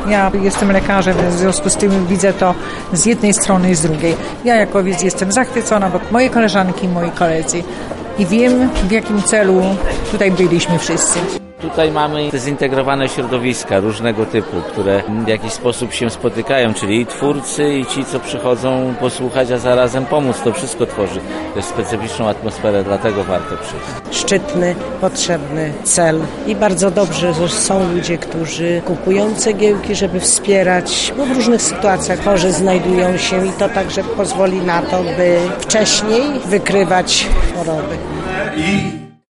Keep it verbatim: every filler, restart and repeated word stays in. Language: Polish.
Ja jestem lekarzem, w związku z tym widzę to z jednej strony i z drugiej. Ja jako widz jestem zachwycona, bo moje koleżanki, moi koledzy i wiem, w jakim celu tutaj byliśmy wszyscy. Tutaj mamy zintegrowane środowiska różnego typu, które w jakiś sposób się spotykają, czyli i twórcy, i ci, co przychodzą posłuchać, a zarazem pomóc. To wszystko tworzy też specyficzną atmosferę, dlatego warto przyjść. Szczytny, potrzebny cel i bardzo dobrze, że są ludzie, którzy kupują cegiełki, żeby wspierać, bo w różnych sytuacjach chorzy znajdują się i to także pozwoli na to, by wcześniej wykrywać choroby.